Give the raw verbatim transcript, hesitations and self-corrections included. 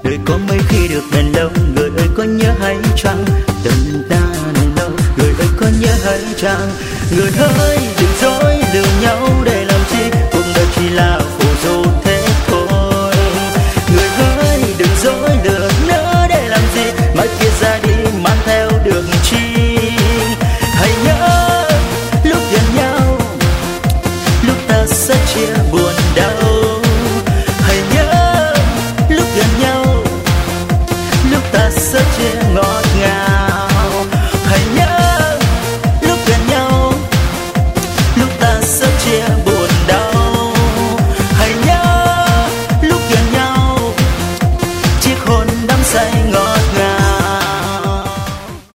đời có mấy khi được bền lâu. Người ơi có nhớ hay chăng tình ta này lâu. Người ơi có nhớ hay chăng. Người ơi đừng dối lừa nhau để làm chi, cuộc đời chỉ là phù du thế thôi. Người ơi đừng dối lừa nữa để làm gì, mai kia ra đi mang theo được chi. Hãy nhớ lúc gần nhau, lúc ta sẽ chia buồn đau.